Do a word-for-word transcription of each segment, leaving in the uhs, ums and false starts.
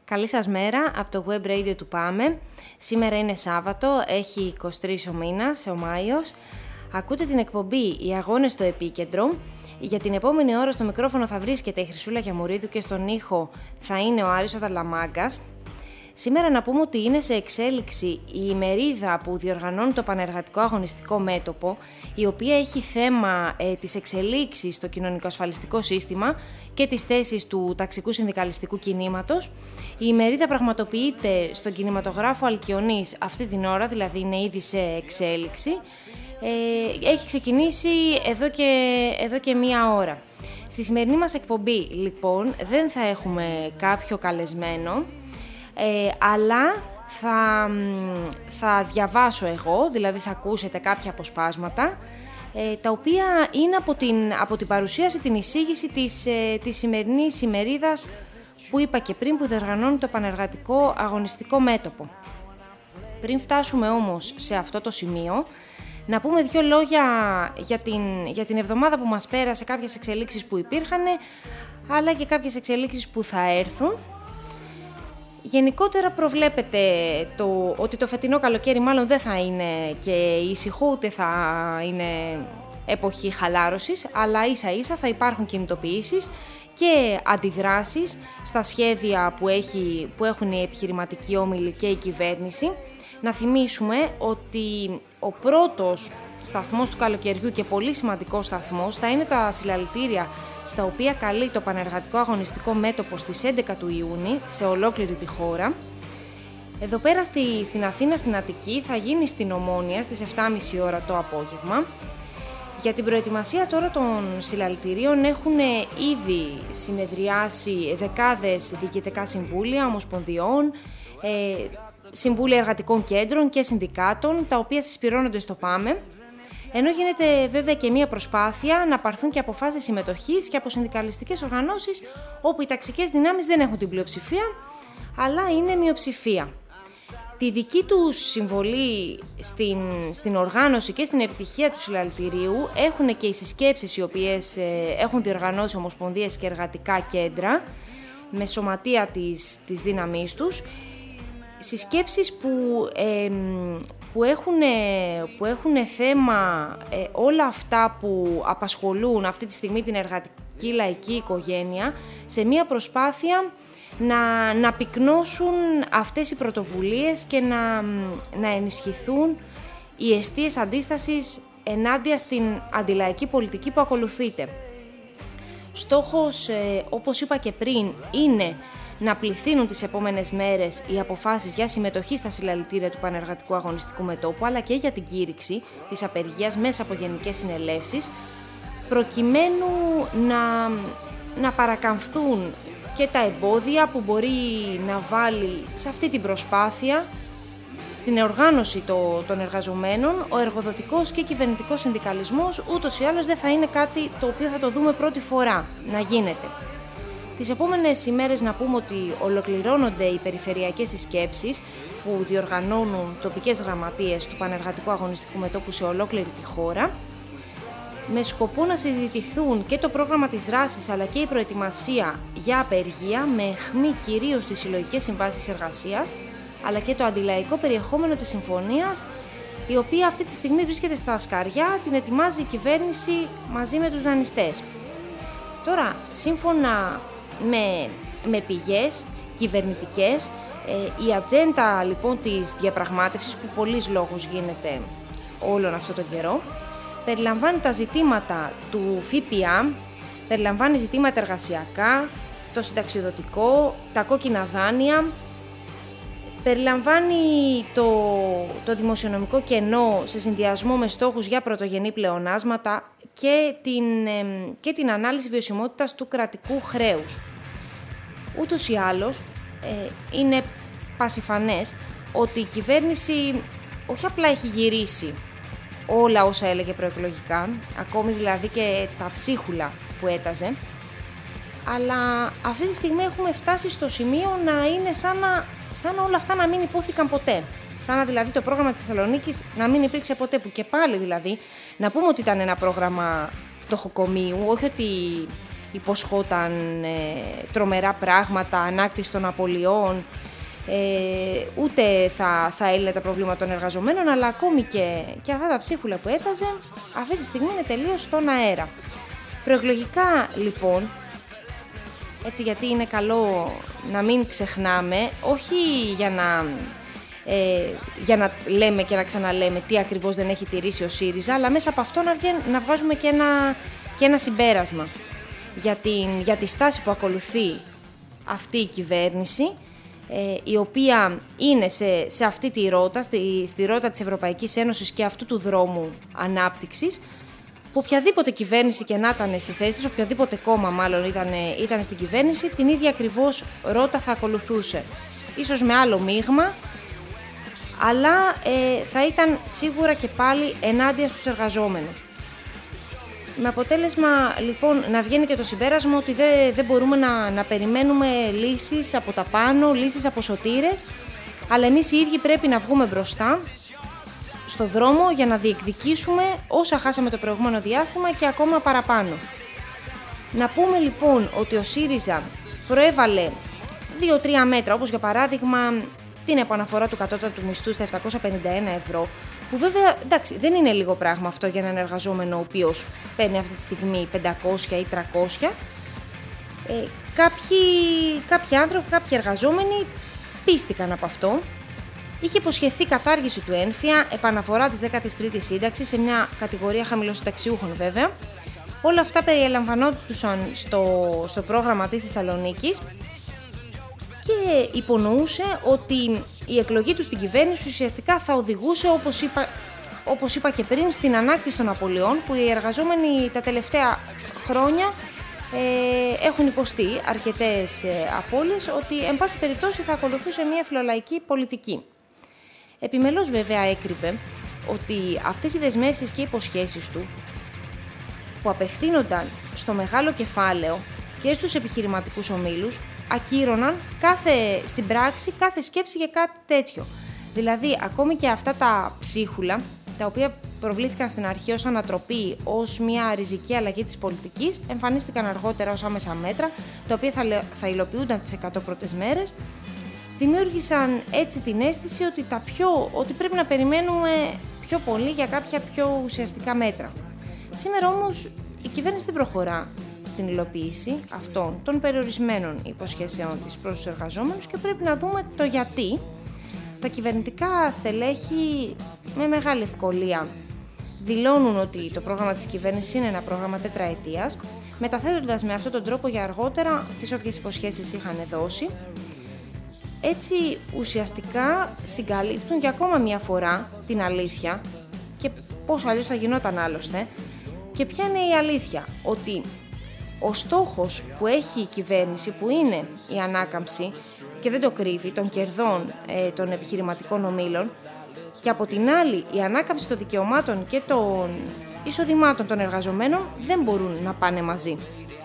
Καλή σας μέρα από το web radio του Πάμε. Σήμερα είναι Σάββατο, έχει εικοστή τρίτη ο μήνας, ο Μάιος. Ακούτε την εκπομπή «Οι αγώνες στο επίκεντρο». Για την επόμενη ώρα στο μικρόφωνο θα βρίσκεται η Χρυσούλα Γιαμουρίδου και στον ήχο θα είναι ο Άρης ο Δαλαμάγκας. Σήμερα να πούμε ότι είναι σε εξέλιξη η ημερίδα που διοργανώνει το Πανεργατικό Αγωνιστικό Μέτωπο, η οποία έχει θέμα ε, τις εξελίξεις στο κοινωνικο-ασφαλιστικό σύστημα και τις θέσεις του ταξικού συνδικαλιστικού κινήματος. Η ημερίδα πραγματοποιείται στον κινηματογράφο Αλκιονής αυτή την ώρα, δηλαδή είναι ήδη σε εξέλιξη. Ε, έχει ξεκινήσει εδώ και, εδώ και μία ώρα. Στη σημερινή μας εκπομπή, λοιπόν, δεν θα έχουμε κάποιο καλεσμένο, Ε, αλλά θα, θα διαβάσω εγώ, δηλαδή θα ακούσετε κάποια αποσπάσματα, ε, τα οποία είναι από την, από την παρουσίαση, την εισήγηση της, ε, της σημερινής ημερίδας που είπα και πριν, που διοργανώνει το Πανεργατικό Αγωνιστικό Μέτωπο. Πριν φτάσουμε όμως σε αυτό το σημείο, να πούμε δύο λόγια για την, για την εβδομάδα που μας πέρασε, κάποιες εξελίξεις που υπήρχαν, αλλά και κάποιες εξελίξεις που θα έρθουν. Γενικότερα προβλέπεται το, ότι το φετινό καλοκαίρι μάλλον δεν θα είναι και ήσυχο, ούτε θα είναι εποχή χαλάρωσης, αλλά ίσα ίσα θα υπάρχουν κινητοποιήσεις και αντιδράσεις στα σχέδια που, έχει, που έχουν οι επιχειρηματικοί όμιλοι και η κυβέρνηση. Να θυμίσουμε ότι ο πρώτος σταθμός του καλοκαιριού και πολύ σημαντικός σταθμός θα είναι τα συλλαλητήρια στα οποία καλεί το Πανεργατικό Αγωνιστικό Μέτωπο στις έντεκα του Ιούνιου σε ολόκληρη τη χώρα. Εδώ πέρα στη, στην Αθήνα, στην Αττική, θα γίνει στην Ομόνια στις επτά και μισή ώρα το απόγευμα. Για την προετοιμασία τώρα των συλλαλητηρίων έχουν ήδη συνεδριάσει δεκάδες διοικητικά συμβούλια, ομοσπονδιών, ε, συμβούλια εργατικών κέντρων και συνδικάτων, τα οποία συσπυρώνονται στο ΠΑΜΕ. Ενώ γίνεται βέβαια και μία προσπάθεια να πάρθουν και αποφάσεις συμμετοχής και από συνδικαλιστικές οργανώσεις, όπου οι ταξικές δυνάμεις δεν έχουν την πλειοψηφία, αλλά είναι μειοψηφία. Τη δική τους συμβολή στην, στην οργάνωση και στην επιτυχία του συλλαλητηρίου έχουν και οι συσκέψεις οι οποίες ε, έχουν διοργανώσει ομοσπονδίες και εργατικά κέντρα με σωματεία της, της δύναμής τους. Συσκέψεις που, ε, που, έχουν, που έχουν θέμα ε, όλα αυτά που απασχολούν αυτή τη στιγμή την εργατική λαϊκή οικογένεια, σε μια προσπάθεια να, να πυκνώσουν αυτές οι πρωτοβουλίες και να, να ενισχυθούν οι αιστείες αντίστασης ενάντια στην αντιλαϊκή πολιτική που ακολουθείται. Στόχος, ε, όπως είπα και πριν, είναι να πληθύνουν τις επόμενες μέρες οι αποφάσεις για συμμετοχή στα συλλαλητήρια του Πανεργατικού Αγωνιστικού Μετώπου, αλλά και για την κήρυξη της απεργίας μέσα από γενικές συνελεύσεις, προκειμένου να, να παρακαμφθούν και τα εμπόδια που μπορεί να βάλει σε αυτή την προσπάθεια, στην οργάνωση το, των εργαζομένων, ο εργοδοτικός και κυβερνητικός συνδικαλισμός. Ούτως ή άλλως δεν θα είναι κάτι το οποίο θα το δούμε πρώτη φορά να γίνεται. Τις επόμενες ημέρες να πούμε ότι ολοκληρώνονται οι περιφερειακές συσκέψεις που διοργανώνουν τοπικές γραμματείες του Πανεργατικού Αγωνιστικού Μετώπου σε ολόκληρη τη χώρα, με σκοπό να συζητηθούν και το πρόγραμμα της δράσης αλλά και η προετοιμασία για απεργία, με αιχμή κυρίως στις συλλογικές συμβάσεις εργασίας, αλλά και το αντιλαϊκό περιεχόμενο της συμφωνίας, η οποία αυτή τη στιγμή βρίσκεται στα σκαριά, την ετοιμάζει η κυβέρνηση μαζί με τους δανειστές. Τώρα, σύμφωνα με, με πηγές κυβερνητικές, ε, η ατζέντα λοιπόν της διαπραγμάτευσης, που πολλής λόγους γίνεται όλον αυτό τον καιρό, περιλαμβάνει τα ζητήματα του ΦΠΑ, περιλαμβάνει ζητήματα εργασιακά, το συνταξιοδοτικό, τα κόκκινα δάνεια, περιλαμβάνει το, το δημοσιονομικό κενό σε συνδυασμό με στόχους για πρωτογενή πλεονάσματα και την, ε, και την ανάλυση βιωσιμότητας του κρατικού χρέους. Ούτως ή άλλως, ε, είναι πασιφανές ότι η κυβέρνηση όχι απλά έχει γυρίσει όλα όσα έλεγε προεκλογικά, ακόμη δηλαδή και τα ψίχουλα που έταζε, αλλά αυτή τη στιγμή έχουμε φτάσει στο σημείο να είναι σαν να, σαν να όλα αυτά να μην υπόθηκαν ποτέ. Σαν να δηλαδή το πρόγραμμα της Θεσσαλονίκης να μην υπήρξε ποτέ, που και πάλι δηλαδή να πούμε ότι ήταν ένα πρόγραμμα τοχοκομείου, όχι ότι υποσχόταν ε, τρομερά πράγματα, ανάκτηση των απολειών, ε, ούτε θα, θα έλυνε τα προβλήματα των εργαζομένων, αλλά ακόμη και, και αυτά τα ψίχουλα που έταζε, αυτή τη στιγμή είναι τελείως στον αέρα. Προεκλογικά, λοιπόν, έτσι γιατί είναι καλό να μην ξεχνάμε, όχι για να, ε, για να λέμε και να ξαναλέμε τι ακριβώς δεν έχει τηρήσει ο ΣΥΡΙΖΑ, αλλά μέσα από αυτό να, βγαίνει, να βγάζουμε και ένα, και ένα συμπέρασμα για, την, για τη στάση που ακολουθεί αυτή η κυβέρνηση, ε, η οποία είναι σε, σε αυτή τη ρότα, στη, στη ρότα της Ευρωπαϊκής Ένωσης και αυτού του δρόμου ανάπτυξης, που οποιαδήποτε κυβέρνηση και να ήταν στη θέση της, οποιοδήποτε κόμμα μάλλον ήταν, ήταν στην κυβέρνηση, την ίδια ακριβώς ρότα θα ακολουθούσε. Ίσως με άλλο μείγμα, αλλά ε, θα ήταν σίγουρα και πάλι ενάντια στους εργαζόμενους. Με αποτέλεσμα λοιπόν να βγαίνει και το συμπέρασμα ότι δεν, δεν μπορούμε να, να περιμένουμε λύσεις από τα πάνω, λύσεις από σωτήρες, αλλά εμείς οι ίδιοι πρέπει να βγούμε μπροστά στο δρόμο για να διεκδικήσουμε όσα χάσαμε το προηγούμενο διάστημα και ακόμα παραπάνω. Να πούμε λοιπόν ότι ο ΣΥΡΙΖΑ προέβαλε δύο τρία μέτρα, όπως για παράδειγμα την επαναφορά του κατώτατου μισθού στα επτακόσια πενήντα ένα ευρώ, που βέβαια εντάξει, δεν είναι λίγο πράγμα αυτό για έναν εργαζόμενο ο οποίος παίρνει αυτή τη στιγμή πεντακόσια ή τριακόσια. Ε, κάποιοι, κάποιοι άνθρωποι, κάποιοι εργαζόμενοι πίστηκαν από αυτό. Είχε υποσχεθεί κατάργηση του ένφια, επαναφορά της δέκατης τρίτης σύνταξης σε μια κατηγορία χαμηλοσυνταξιούχων βέβαια. Όλα αυτά περιλαμβανόντουσαν στο, στο πρόγραμμα της Θεσσαλονίκης και υπονοούσε ότι η εκλογή του στην κυβέρνηση ουσιαστικά θα οδηγούσε, όπως είπα, όπως είπα και πριν, στην ανάκτηση των απολειών που οι εργαζόμενοι τα τελευταία χρόνια ε, έχουν υποστεί αρκετές ε, απώλειες, ότι εν πάση περιπτώσει θα ακολουθούσε μια φιλολαϊκή πολιτική. Επιμελώς βέβαια έκρυβε ότι αυτές οι δεσμεύσεις και οι υποσχέσεις του που απευθύνονταν στο μεγάλο κεφάλαιο και στους επιχειρηματικούς ομίλους ακύρωναν κάθε, στην πράξη κάθε σκέψη για κάτι τέτοιο. Δηλαδή ακόμη και αυτά τα ψίχουλα, τα οποία προβλήθηκαν στην αρχή ως ανατροπή, ως μια ριζική αλλαγή της πολιτικής, εμφανίστηκαν αργότερα ως άμεσα μέτρα, τα οποία θα, θα υλοποιούνταν τις εκατό πρώτες μέρες, δημιούργησαν έτσι την αίσθηση ότι, τα πιο, ότι πρέπει να περιμένουμε πιο πολύ για κάποια πιο ουσιαστικά μέτρα. Σήμερα όμως η κυβέρνηση δεν προχωρά στην υλοποίηση αυτών των περιορισμένων υποσχέσεων της προς τους εργαζόμενους και πρέπει να δούμε το γιατί. Τα κυβερνητικά στελέχη με μεγάλη ευκολία δηλώνουν ότι το πρόγραμμα της κυβέρνησης είναι ένα πρόγραμμα τετραετίας, μεταθέτοντας με αυτόν τον τρόπο για αργότερα τις όποιες υποσχέσεις είχαν δώσει. Έτσι ουσιαστικά συγκαλύπτουν για ακόμα μια φορά την αλήθεια και πώς αλλιώς θα γινόταν άλλωστε. Και ποια είναι η αλήθεια? Ότι ο στόχος που έχει η κυβέρνηση, που είναι η ανάκαμψη και δεν το κρύβει, των κερδών ε, των επιχειρηματικών ομίλων, και από την άλλη η ανάκαμψη των δικαιωμάτων και των εισοδημάτων των εργαζομένων δεν μπορούν να πάνε μαζί.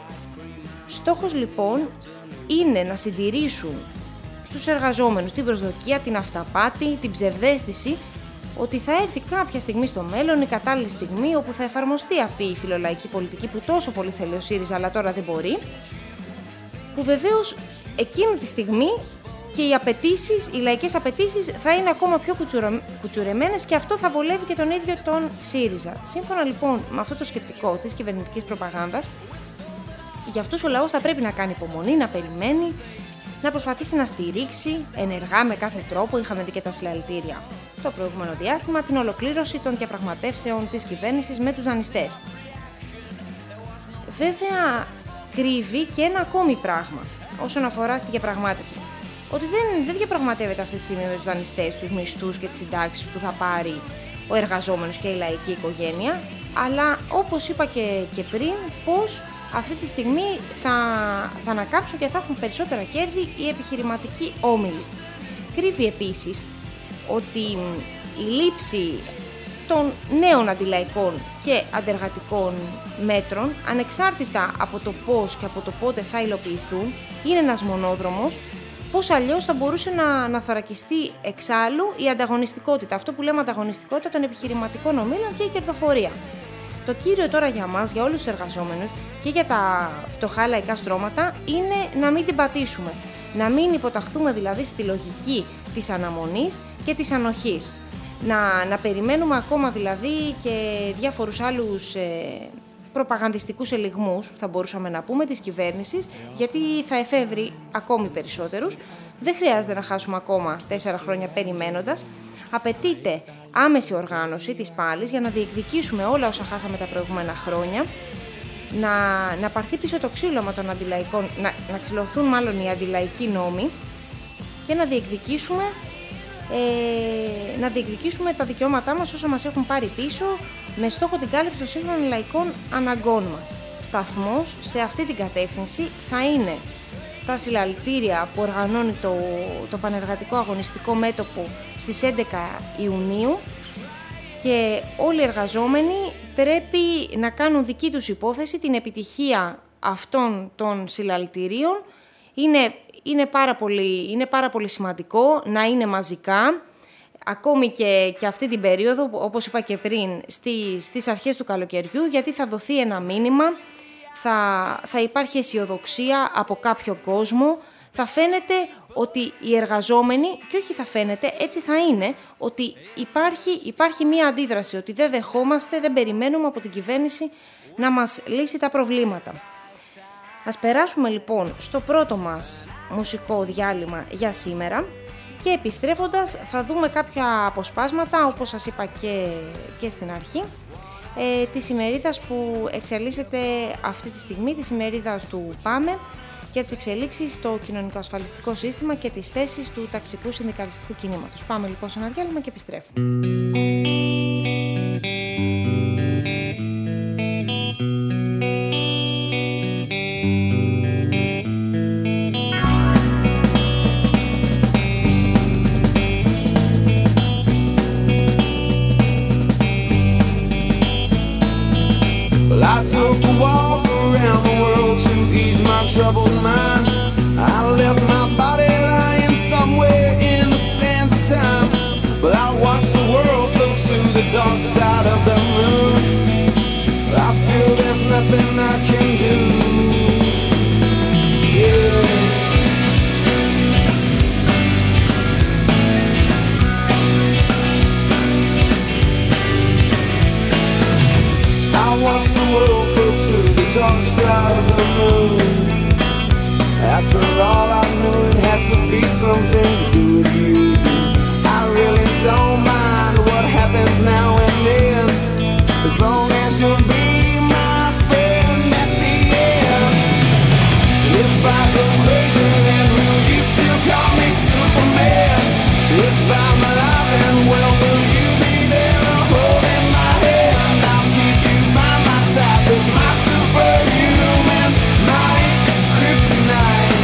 Στόχος λοιπόν είναι να συντηρήσουν στους εργαζόμενους την προσδοκία, την αυταπάτη, την ψευδαίσθηση ότι θα έρθει κάποια στιγμή στο μέλλον η κατάλληλη στιγμή όπου θα εφαρμοστεί αυτή η φιλολαϊκή πολιτική που τόσο πολύ θέλει ο ΣΥΡΙΖΑ αλλά τώρα δεν μπορεί, που βεβαίως εκείνη τη στιγμή και οι απαιτήσεις, οι λαϊκές απαιτήσεις θα είναι ακόμα πιο κουτσουρεμένες και αυτό θα βολεύει και τον ίδιο τον ΣΥΡΙΖΑ. Σύμφωνα λοιπόν με αυτό το σκεπτικό της κυβερνητικής προπαγάνδας, για αυτούς ο λαός θα πρέπει να κάνει υπομονή, να περιμένει, να προσπαθήσει να στηρίξει ενεργά με κάθε τρόπο, είχαμε δει και τα συλλαλητήρια το προηγούμενο διάστημα, την ολοκλήρωση των διαπραγματεύσεων της κυβέρνησης με τους δανειστές. Βέβαια, κρύβει και ένα ακόμη πράγμα όσον αφορά στη διαπραγμάτευση. Ότι δεν, δεν διαπραγματεύεται αυτή τη στιγμή με τους δανειστές, τους μισθούς και τις συντάξεις που θα πάρει ο εργαζόμενος και η λαϊκή οικογένεια, αλλά όπως είπα και, και πριν, πώς αυτή τη στιγμή θα, θα ανακάψουν και θα έχουν περισσότερα κέρδη οι επιχειρηματικοί όμιλοι. Κρύβει επίσης ότι η λήψη των νέων αντιλαϊκών και αντεργατικών μέτρων, ανεξάρτητα από το πώς και από το πότε θα υλοποιηθούν, είναι ένας μονόδρομος, πώς αλλιώς θα μπορούσε να, να θωρακιστεί εξάλλου η ανταγωνιστικότητα, αυτό που λέμε ανταγωνιστικότητα των επιχειρηματικών ομίλων και η κερδοφορία. Το κύριο τώρα για μας, για όλους τους εργαζόμενους και για τα φτωχά λαϊκά στρώματα, είναι να μην την πατήσουμε. Να μην υποταχθούμε δηλαδή στη λογική της αναμονής και της ανοχής. Να, να περιμένουμε ακόμα δηλαδή και διάφορους άλλους ε, προπαγανδιστικούς ελιγμούς, θα μπορούσαμε να πούμε, της κυβέρνησης, γιατί θα εφεύρει ακόμη περισσότερους. Δεν χρειάζεται να χάσουμε ακόμα τέσσερα χρόνια περιμένοντας. Απαιτείται άμεση οργάνωση της πάλης για να διεκδικήσουμε όλα όσα χάσαμε τα προηγούμενα χρόνια, να, να πάρθει πίσω το ξύλωμα των αντιλαϊκών, να, να ξυλωθούν μάλλον οι αντιλαϊκοί νόμοι και να διεκδικήσουμε, ε, να διεκδικήσουμε τα δικαιώματά μας όσα μας έχουν πάρει πίσω, με στόχο την κάλυψη των σύγχρονων λαϊκών αναγκών μας. Σταθμός σε αυτή την κατεύθυνση θα είναι τα συλλαλητήρια που οργανώνει το, το Πανεργατικό Αγωνιστικό Μέτωπο στις έντεκα Ιουνίου, και όλοι οι εργαζόμενοι πρέπει να κάνουν δική τους υπόθεση την επιτυχία αυτών των συλλαλητηρίων. Είναι, είναι, πάρα πολύ, είναι πάρα πολύ σημαντικό να είναι μαζικά, ακόμη και, και αυτή την περίοδο, όπως είπα και πριν, στη, στις αρχές του καλοκαιριού, γιατί θα δοθεί ένα μήνυμα, θα, θα υπάρχει αισιοδοξία από κάποιο κόσμο, θα φαίνεται ότι οι εργαζόμενοι, και όχι θα φαίνεται, έτσι θα είναι, ότι υπάρχει, υπάρχει μία αντίδραση, ότι δεν δεχόμαστε, δεν περιμένουμε από την κυβέρνηση να μας λύσει τα προβλήματα. Ας περάσουμε λοιπόν στο πρώτο μας μουσικό διάλειμμα για σήμερα και επιστρέφοντας θα δούμε κάποια αποσπάσματα, όπως σας είπα και, και στην αρχή, ε, της ημερίδας που εξελίσσεται αυτή τη στιγμή, της ημερίδας του ΠΑΜΕ, για τις εξελίξεις στο κοινωνικό ασφαλιστικό σύστημα και τις θέσεις του ταξικού συνδικαλιστικού κινήματος. Πάμε λοιπόν σε ένα διάλειμμα και επιστρέφουμε. Well, I took a walk around the world to ease my troubled mind. I left my body lying somewhere in the sands of time. But I watched the world float to the dark side of the moon. I feel there's nothing I can do. Yeah. I watched the world float to the dark side of the moon. After all, I knew it had to be something to do with you. I really don't mind what happens now and then, as long as you'll be my friend at the end. If I go crazy, then will you still call me Superman? If I'm alive and well, will you be there holding my hand? I'll keep you by my side with my superhuman might, kryptonite.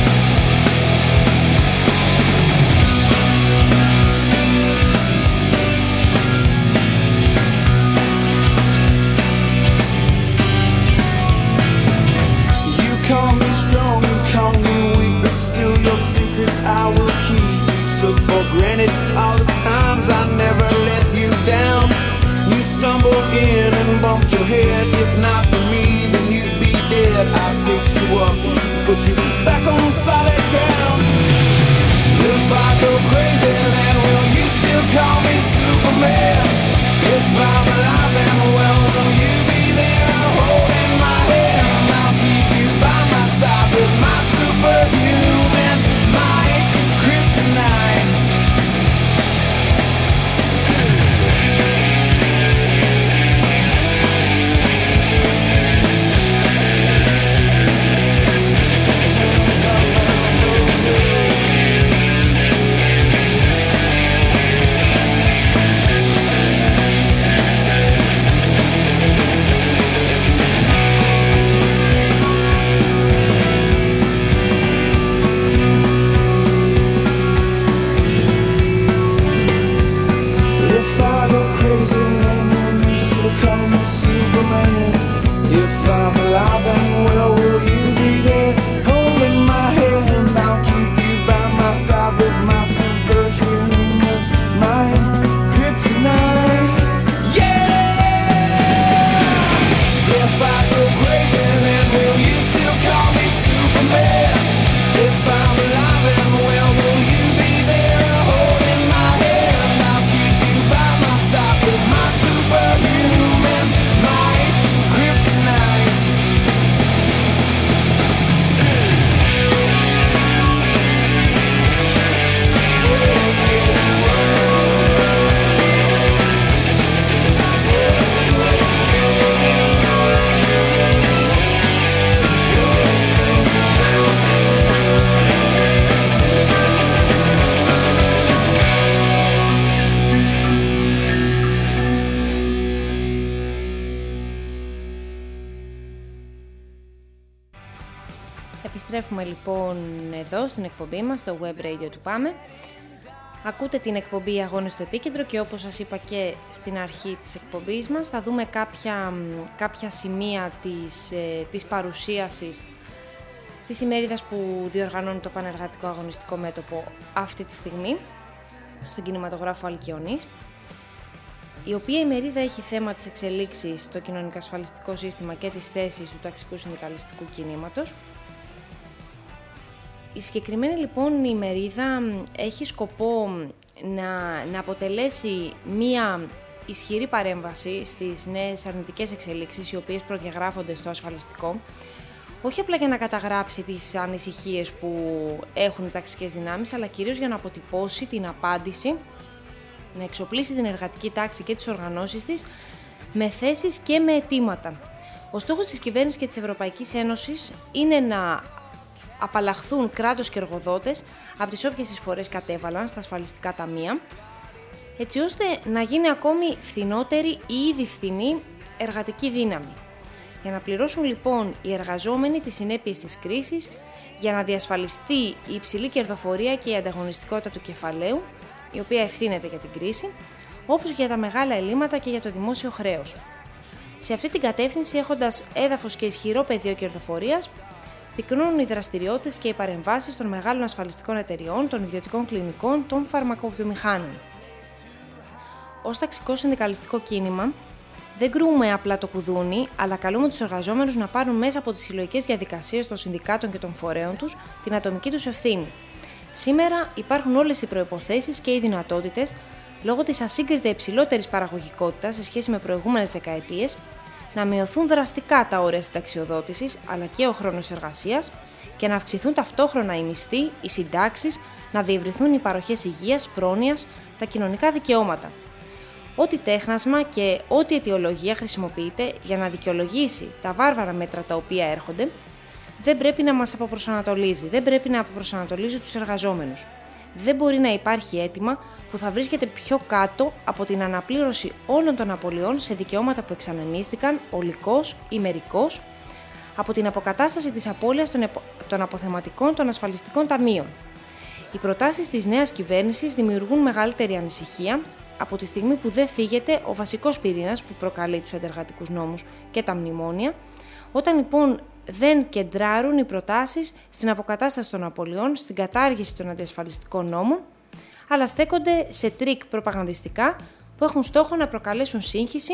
You call me strong, you call me weak, but still your secrets I will keep. You took for granted all the times I never let you down. You stumbled in and bumped your head. If not for me, then you'd be dead. I picked you up, put you back on solid ground. If I go crazy, then will you still call me Superman? If I'm alive and well, will you be there holding my hand? I'll keep you by my side with my superhuman might, kryptonite. επιστρέφουμε λοιπόν εδώ στην εκπομπή μας, στο web radio του Πάμε. Ακούτε την εκπομπή Αγώνες στο Επίκεντρο και όπως σας είπα και στην αρχή της εκπομπής μας, θα δούμε κάποια, κάποια σημεία της, ε, της παρουσίασης της ημέριδας που διοργανώνει το Πανεργατικό Αγωνιστικό Μέτωπο αυτή τη στιγμή, στον κινηματογράφο Αλκιονής, η οποία ημερίδα έχει θέμα τις εξελίξεις στο κοινωνικο-ασφαλιστικό σύστημα και τις θέσεις του ταξικού συνδικαλιστικού κινήματος. Η συγκεκριμένη λοιπόν ημερίδα έχει σκοπό να, να αποτελέσει μία ισχυρή παρέμβαση στις νέες αρνητικές εξελίξεις οι οποίες προδιαγράφονται στο ασφαλιστικό, όχι απλά για να καταγράψει τις ανησυχίες που έχουν οι ταξικές δυνάμεις, αλλά κυρίως για να αποτυπώσει την απάντηση, να εξοπλίσει την εργατική τάξη και τις οργανώσεις της με θέσεις και με αιτήματα. Ο στόχος της κυβέρνησης και της Ευρωπαϊκής Ένωσης είναι να απαλλαχθούν κράτος και εργοδότες από τις όποιες εισφορές κατέβαλαν στα ασφαλιστικά ταμεία, έτσι ώστε να γίνει ακόμη φθηνότερη η ήδη φθηνή εργατική δύναμη. Για να πληρώσουν λοιπόν οι εργαζόμενοι τις συνέπειες της κρίσης, για να διασφαλιστεί η υψηλή κερδοφορία και η ανταγωνιστικότητα του κεφαλαίου, η οποία ευθύνεται για την κρίση, όπως για τα μεγάλα ελλείμματα και για το δημόσιο χρέος. Σε αυτή την κατεύθυνση, έχοντας έδαφος και ισχυρό πεδίο κερδοφορίας, πυκνώνουν οι δραστηριότητες και οι παρεμβάσεις των μεγάλων ασφαλιστικών εταιριών, των ιδιωτικών κλινικών, των φαρμακοβιομηχάνων. Ως ταξικό συνδικαλιστικό κίνημα, δεν κρούμε απλά το κουδούνι, αλλά καλούμε τους εργαζόμενους να πάρουν μέσα από τις συλλογικές διαδικασίες των συνδικάτων και των φορέων τους την ατομική τους ευθύνη. Σήμερα υπάρχουν όλες οι προϋποθέσεις και οι δυνατότητες, λόγω της ασύγκριτα υψηλότερης παραγωγικότητας σε σχέση με προηγούμενες δεκαετίες, να μειωθούν δραστικά τα όρια συνταξιοδότησης αλλά και ο χρόνος εργασίας και να αυξηθούν ταυτόχρονα οι μισθοί, οι συντάξεις, να διευρυθούν οι παροχές υγείας, πρόνοιας, τα κοινωνικά δικαιώματα. Ό,τι τέχνασμα και ό,τι αιτιολογία χρησιμοποιείται για να δικαιολογήσει τα βάρβαρα μέτρα τα οποία έρχονται, δεν πρέπει να μας αποπροσανατολίζει, δεν πρέπει να αποπροσανατολίζει τους εργαζόμενους. Δεν μπορεί να υπάρχει αίτημα που θα βρίσκεται πιο κάτω από την αναπλήρωση όλων των απολειών σε δικαιώματα που εξανεμίστηκαν ολικώς ή μερικώς, από την αποκατάσταση της απώλειας των, επο... των αποθεματικών των ασφαλιστικών ταμείων. Οι προτάσεις της νέας κυβέρνησης δημιουργούν μεγαλύτερη ανησυχία από τη στιγμή που δεν θίγεται ο βασικός πυρήνας που προκαλεί τους αντεργατικούς νόμους και τα μνημόνια, όταν λοιπόν δεν κεντράρουν οι προτάσεις στην αποκατάσταση των απολειών, στην κατάργηση των αντιασφαλιστικών νόμων, αλλά στέκονται σε τρίκ προπαγανδιστικά που έχουν στόχο να προκαλέσουν σύγχυση.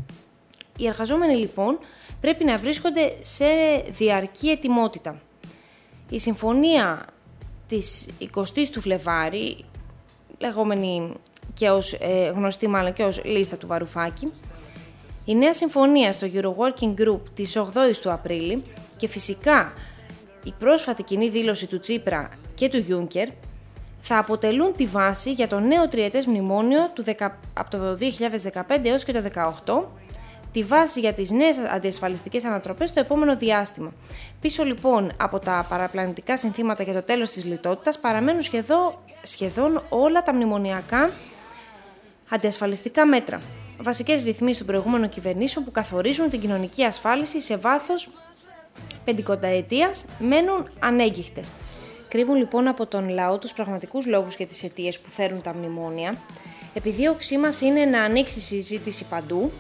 Οι εργαζόμενοι λοιπόν πρέπει να βρίσκονται σε διαρκή ετοιμότητα. Η συμφωνία της εικοστής του Φλεβάρη, λεγόμενη και ως, ε, γνωστή μάλλον και ως λίστα του Βαρουφάκη, η νέα συμφωνία στο Euro Working Group της ογδόης του Απρίλη και φυσικά η πρόσφατη κοινή δήλωση του Τσίπρα και του Γιούνκερ θα αποτελούν τη βάση για το νέο τριετές μνημόνιο του δεκα... από το δύο χιλιάδες δεκαπέντε έως και το δύο χιλιάδες δεκαοκτώ, τη βάση για τις νέες αντιασφαλιστικές ανατροπές στο επόμενο διάστημα. Πίσω λοιπόν από τα παραπλανητικά συνθήματα για το τέλος της λιτότητας παραμένουν σχεδόν, σχεδόν όλα τα μνημονιακά αντιασφαλιστικά μέτρα. Βασικές ρυθμίσεις των προηγούμενων κυβερνήσεων που καθορίζουν την κοινωνική ασφάλιση σε βάθος πεντηκονταετίας μένουν ανέγκυχτες. Κρύβουν λοιπόν από τον λαό τους πραγματικούς λόγους και τις αιτίες που φέρουν τα μνημόνια. Επιδίωξή μας είναι να ανοίξει η συζήτηση παντού.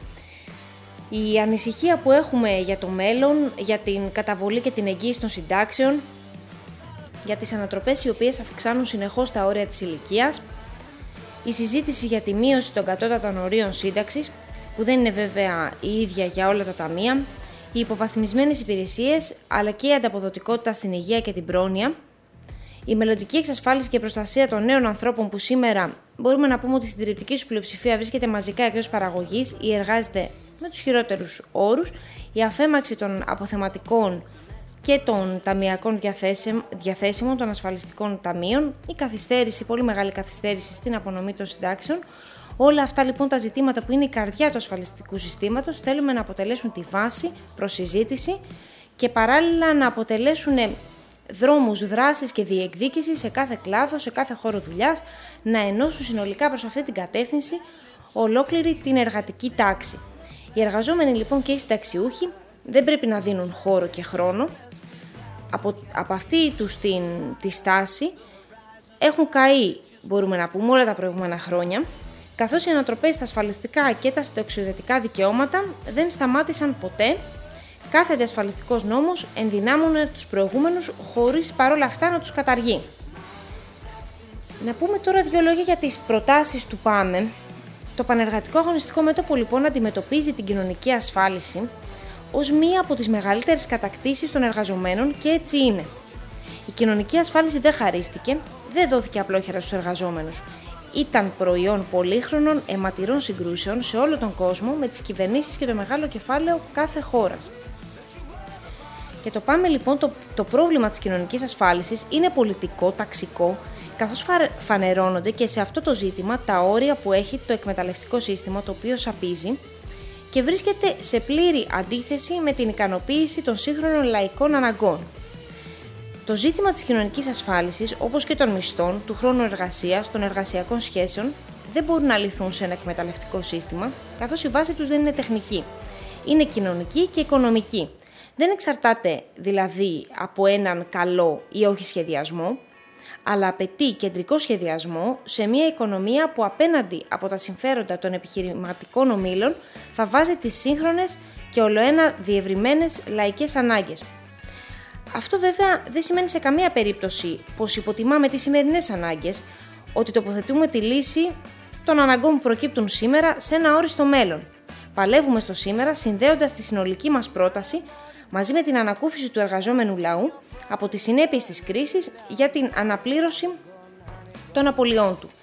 Η ανησυχία που έχουμε για το μέλλον, για την καταβολή και την εγγύηση των συντάξεων, για τις ανατροπές οι οποίες αυξάνουν συνεχώς τα όρια της ηλικίας, η συζήτηση για τη μείωση των κατώτατων ορίων σύνταξης, που δεν είναι βέβαια η ίδια για όλα τα ταμεία, οι υποβαθμισμένες υπηρεσίες, αλλά και η ανταποδοτικότητα στην υγεία και την πρόνοια, η μελλοντική εξασφάλιση και προστασία των νέων ανθρώπων που σήμερα μπορούμε να πούμε ότι στην συντριπτική σου πλειοψηφία βρίσκεται μαζικά εκτός παραγωγής ή εργάζεται με τους χειρότερους όρους, η αφέμαξη των αποθεματικών και των ταμιακών διαθέσιμων των ασφαλιστικών ταμείων, η καθυστέρηση, πολύ μεγάλη καθυστέρηση στην απονομή των συντάξεων. Όλα αυτά λοιπόν τα ζητήματα που είναι η καρδιά του ασφαλιστικού συστήματος θέλουμε να αποτελέσουν τη βάση προς συζήτηση και παράλληλα να αποτελέσουν δρόμους δράσης και διεκδίκησης σε κάθε κλάδο, σε κάθε χώρο δουλειάς, να ενώσουν συνολικά προς αυτή την κατεύθυνση ολόκληρη την εργατική τάξη. Οι εργαζόμενοι λοιπόν και οι συνταξιούχοι δεν πρέπει να δίνουν χώρο και χρόνο από, από αυτή τους την, τη στάση έχουν καεί, μπορούμε να πούμε, όλα τα προηγούμενα χρόνια, καθώς οι ανατροπές στα ασφαλιστικά και τα συνταξιοδοτικά δικαιώματα δεν σταμάτησαν ποτέ. Κάθε διασφαλιστικός νόμος ενδυνάμωνε τους προηγούμενους χωρίς παρόλα αυτά να τους καταργεί. Να πούμε τώρα δύο λόγια για τις προτάσεις του ΠΑΜΕ. Το Πανεργατικό Αγωνιστικό Μέτωπο λοιπόν αντιμετωπίζει την κοινωνική ασφάλιση ως μία από τις μεγαλύτερες κατακτήσεις των εργαζομένων και έτσι είναι. Η κοινωνική ασφάλιση δεν χαρίστηκε, δεν δόθηκε απλόχερα στους εργαζόμενους. Ήταν προϊόν πολύχρονων αιματηρών συγκρούσεων σε όλο τον κόσμο με τις κυβερνήσεις και το μεγάλο κεφάλαιο κάθε χώρας. Και το ΠΑΜΕ λοιπόν, το, το πρόβλημα της κοινωνικής ασφάλισης είναι πολιτικό, ταξικό, καθώς φανερώνονται και σε αυτό το ζήτημα τα όρια που έχει το εκμεταλλευτικό σύστημα, το οποίο σαπίζει και βρίσκεται σε πλήρη αντίθεση με την ικανοποίηση των σύγχρονων λαϊκών αναγκών. Το ζήτημα της κοινωνικής ασφάλισης, όπως και των μισθών, του χρόνου εργασίας, των εργασιακών σχέσεων, δεν μπορούν να λυθούν σε ένα εκμεταλλευτικό σύστημα, καθώς η βάση τους δεν είναι τεχνική. Είναι κοινωνική και οικονομική. Δεν εξαρτάται δηλαδή από έναν καλό ή όχι σχεδιασμό, αλλά απαιτεί κεντρικό σχεδιασμό σε μια οικονομία που απέναντι από τα συμφέροντα των επιχειρηματικών ομίλων θα βάζει τις σύγχρονες και ολοένα διευρυμένες λαϊκές ανάγκες. Αυτό βέβαια δεν σημαίνει σε καμία περίπτωση πως υποτιμάμε τις σημερινές ανάγκες, ότι τοποθετούμε τη λύση των αναγκών που προκύπτουν σήμερα σε ένα όριστο μέλλον. Παλεύουμε στο σήμερα συνδέοντας τη συνολική μας πρόταση μαζί με την ανακούφιση του εργαζόμενου λαού από τις συνέπειες της κρίσης για την αναπλήρωση των απολειών του.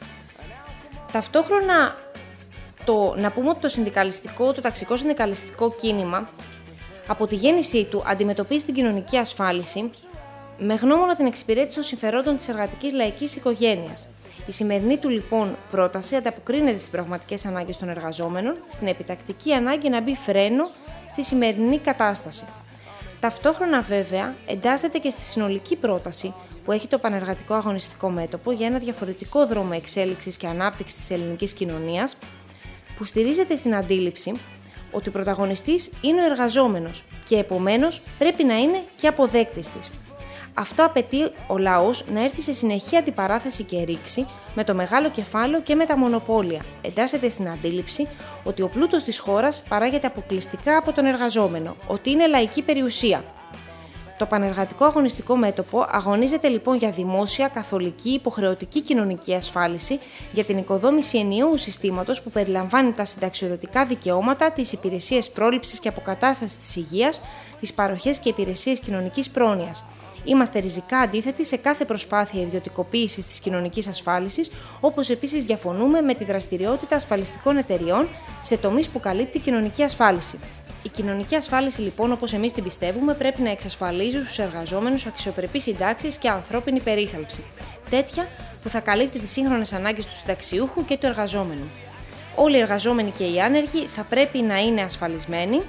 Ταυτόχρονα, το, να πούμε ότι το συνδικαλιστικό, το ταξικό συνδικαλιστικό κίνημα από τη γέννησή του αντιμετωπίζει την κοινωνική ασφάλιση με γνώμονα την εξυπηρέτηση των συμφερόντων της εργατικής λαϊκής οικογένειας. Η σημερινή του λοιπόν πρόταση ανταποκρίνεται στις πραγματικές ανάγκες των εργαζόμενων, στην επιτακτική ανάγκη να μπει φρένο στη σημερινή κατάσταση. Ταυτόχρονα βέβαια εντάσσεται και στη συνολική πρόταση που έχει το Πανεργατικό Αγωνιστικό Μέτωπο για ένα διαφορετικό δρόμο εξέλιξης και ανάπτυξης της ελληνικής κοινωνίας, που στηρίζεται στην αντίληψη ότι πρωταγωνιστής είναι ο εργαζόμενος και επομένως πρέπει να είναι και αποδέκτης της. Αυτό απαιτεί ο λαός να έρθει σε συνεχή αντιπαράθεση και ρήξη με το μεγάλο κεφάλαιο και με τα μονοπόλια. Εντάσσεται στην αντίληψη ότι ο πλούτος της χώρας παράγεται αποκλειστικά από τον εργαζόμενο, ότι είναι λαϊκή περιουσία. Το Πανεργατικό Αγωνιστικό Μέτωπο αγωνίζεται λοιπόν για δημόσια, καθολική, υποχρεωτική κοινωνική ασφάλιση, για την οικοδόμηση ενιαίου συστήματος που περιλαμβάνει τα συνταξιοδοτικά δικαιώματα, τις υπηρεσίες πρόληψης και αποκατάστασης της υγείας, τις παροχές και υπηρεσίες κοινωνικής πρόνοιας. Είμαστε ριζικά αντίθετοι σε κάθε προσπάθεια ιδιωτικοποίησης της κοινωνικής ασφάλισης, όπως επίσης διαφωνούμε με τη δραστηριότητα ασφαλιστικών εταιριών σε τομείς που καλύπτει κοινωνική ασφάλιση. Η κοινωνική ασφάλιση, λοιπόν, όπως εμείς την πιστεύουμε, πρέπει να εξασφαλίζει στους εργαζόμενους αξιοπρεπείς συντάξεις και ανθρώπινη περίθαλψη, τέτοια που θα καλύπτει τις σύγχρονες ανάγκες του συνταξιούχου και του εργαζόμενου. Όλοι οι εργαζόμενοι και οι άνεργοι θα πρέπει να είναι ασφαλισμένοι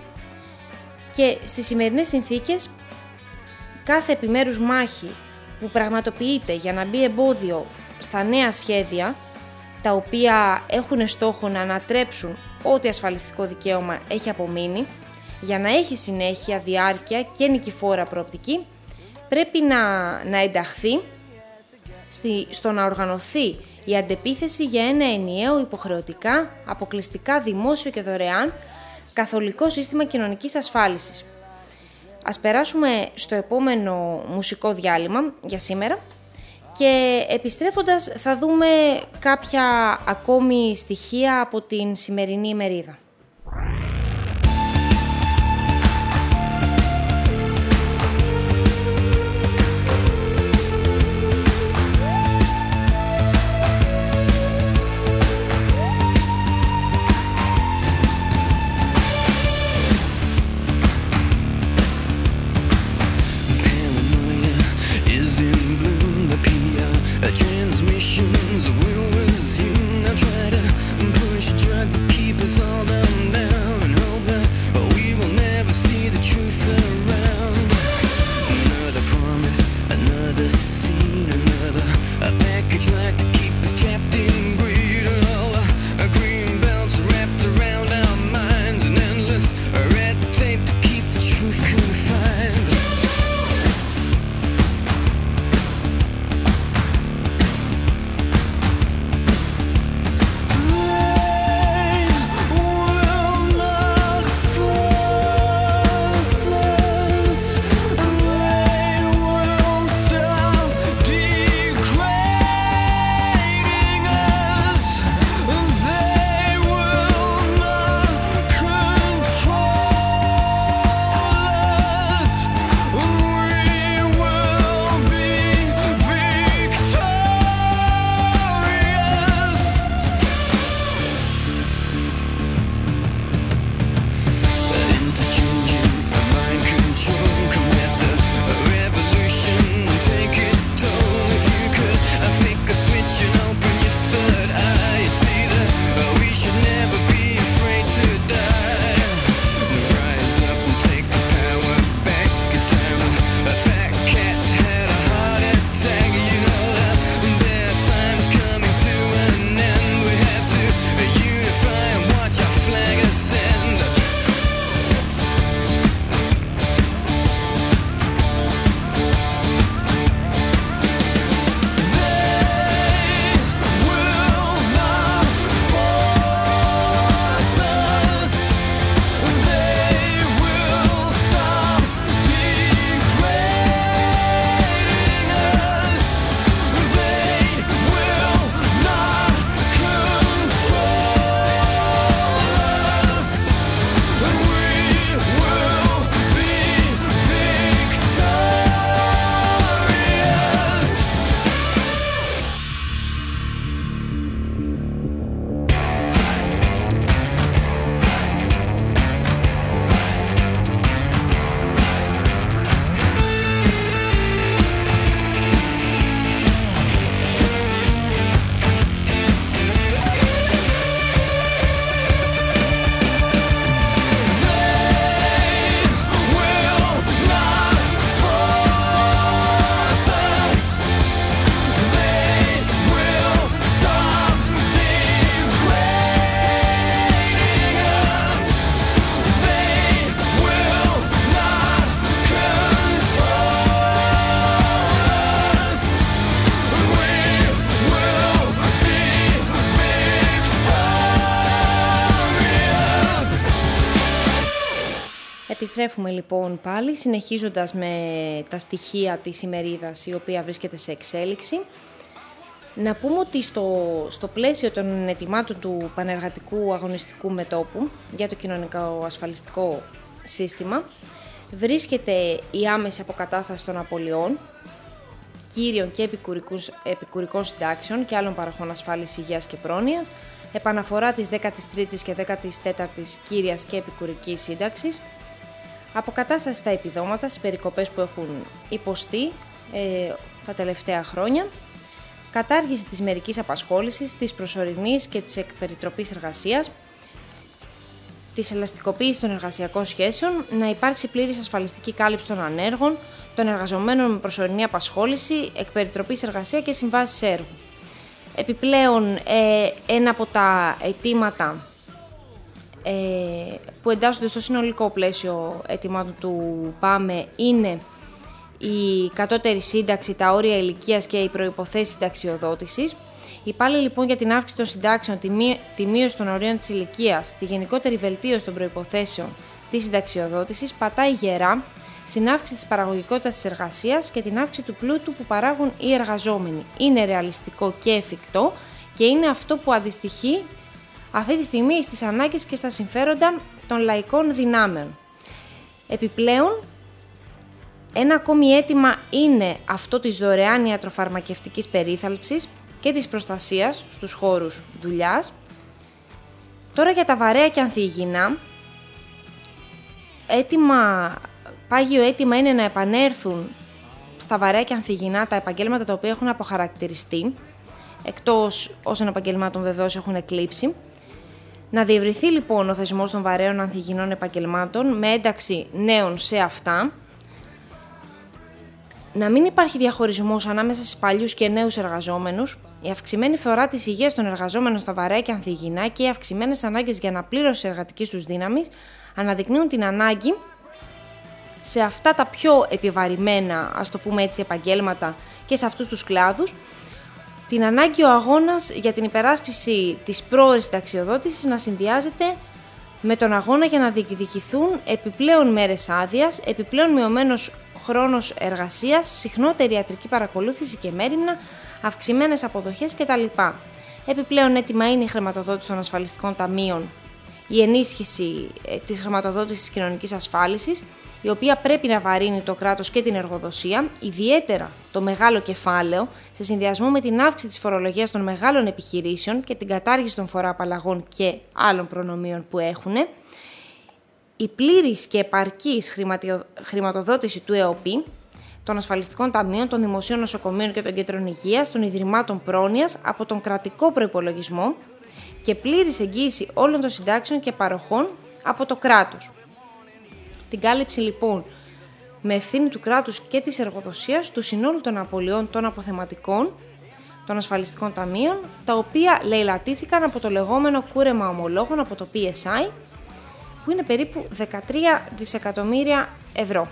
και στις σημερινές συνθήκες κάθε επιμέρους μάχη που πραγματοποιείται για να μπει εμπόδιο στα νέα σχέδια, τα οποία έχουν στόχο να ανατρέψουν ό,τι ασφαλιστικό δικαίωμα έχει απομείνει, για να έχει συνέχεια, διάρκεια και νικηφόρα προοπτική, πρέπει να, να ενταχθεί στη, στο να οργανωθεί η αντεπίθεση για ένα ενιαίο, υποχρεωτικά, αποκλειστικά δημόσιο και δωρεάν καθολικό σύστημα κοινωνικής ασφάλισης. Ας περάσουμε στο επόμενο μουσικό διάλειμμα για σήμερα και επιστρέφοντας θα δούμε κάποια ακόμη στοιχεία από την σημερινή ημερίδα. Transmissions will resume. I try to push, try to keep us all down. Επιστρέφουμε λοιπόν πάλι, συνεχίζοντας με τα στοιχεία της ημερίδας, η οποία βρίσκεται σε εξέλιξη. Να πούμε ότι στο, στο πλαίσιο των ετοιμάτων του Πανεργατικού Αγωνιστικού Μετώπου για το κοινωνικό ασφαλιστικό σύστημα βρίσκεται η άμεση αποκατάσταση των απολειών, κύριων και επικουρικών συντάξεων και άλλων παροχών ασφάλισης υγείας και πρόνοιας, επαναφορά της δέκατης τρίτης και δέκατης τέταρτης κύριας και επικουρικής σύνταξης, αποκατάσταση στα επιδόματα, στις περικοπές που έχουν υποστεί ε, τα τελευταία χρόνια, κατάργηση της μερικής απασχόλησης, της προσωρινής και της εκπεριτροπής εργασίας, της ελαστικοποίησης των εργασιακών σχέσεων, να υπάρξει πλήρης ασφαλιστική κάλυψη των ανέργων, των εργαζομένων με προσωρινή απασχόληση, εκπεριτροπής εργασία και συμβάσεις έργου. Επιπλέον, ε, ένα από τα αιτήματα ε, που εντάσσονται στο συνολικό πλαίσιο αιτημάτων του ΠΑΜΕ είναι η κατώτερη σύνταξη, τα όρια ηλικίας και οι προϋποθέσεις συνταξιοδότησης. Η πάλι λοιπόν για την αύξηση των συντάξεων, τη, μεί, τη μείωση των ορίων της ηλικίας, τη γενικότερη βελτίωση των προϋποθέσεων της συνταξιοδότησης πατάει γερά στην αύξηση της παραγωγικότητας της εργασίας και την αύξηση του πλούτου που παράγουν οι εργαζόμενοι. Είναι ρεαλιστικό και εφικτό και είναι αυτό που αντιστοιχεί αυτή τη στιγμή στις ανάγκες και στα συμφέροντα των λαϊκών δυνάμεων. Επιπλέον, ένα ακόμη αίτημα είναι αυτό της δωρεάν ιατροφαρμακευτικής περίθαλψης και της προστασίας στους χώρους δουλειάς. Τώρα για τα βαρέα και ανθυγιεινά, αίτημα, πάγιο αίτημα είναι να επανέλθουν στα βαρέα και ανθυγιεινά τα επαγγέλματα τα οποία έχουν αποχαρακτηριστεί, εκτός όσων επαγγελμάτων βεβαίως έχουν εκλείψει. Να διευρυθεί λοιπόν ο θεσμός των βαρέων ανθυγιεινών επαγγελμάτων με ένταξη νέων σε αυτά. Να μην υπάρχει διαχωρισμός ανάμεσα σε παλιούς και νέους εργαζόμενους, η αυξημένη φθορά της υγείας των εργαζόμενων στα βαρέα και ανθυγιεινά και οι αυξημένες ανάγκες για αναπλήρωση εργατικής τους δύναμης αναδεικνύουν την ανάγκη σε αυτά τα πιο επιβαρημένα, ας το πούμε έτσι, επαγγέλματα και σε αυτούς τους κλάδους, την ανάγκη ο αγώνας για την υπεράσπιση της πρόορης συνταξιοδότησης να συνδυάζεται με τον αγώνα για να διεκδικηθούν επιπλέον μέρες άδειας, επιπλέον μειωμένος χρόνος εργασίας, συχνότερη ιατρική παρακολούθηση και μέριμνα, αυξημένες αποδοχές κτλ. Επιπλέον έτοιμα είναι η χρηματοδότηση των ασφαλιστικών ταμείων, η ενίσχυση της χρηματοδότησης της κοινωνικής ασφάλισης, η οποία πρέπει να βαρύνει το κράτος και την εργοδοσία, ιδιαίτερα το μεγάλο κεφάλαιο, σε συνδυασμό με την αύξηση της φορολογίας των μεγάλων επιχειρήσεων και την κατάργηση των φοροαπαλλαγών και άλλων προνομίων που έχουν, η πλήρης και επαρκής χρηματοδότηση του ΕΟΠΗ, των ασφαλιστικών ταμείων, των δημοσίων νοσοκομείων και των κέντρων υγείας, των ιδρυμάτων πρόνοιας από τον κρατικό προϋπολογισμό και πλήρης εγγύηση όλων των συντάξεων και παροχών από το κράτος. Την κάλυψη λοιπόν με ευθύνη του κράτους και της εργοδοσίας του συνόλου των απολειών των αποθεματικών των ασφαλιστικών ταμείων, τα οποία λαιλατήθηκαν από το λεγόμενο κούρεμα ομολόγων από το πι ες άι, που είναι περίπου δεκατρία δισεκατομμύρια ευρώ.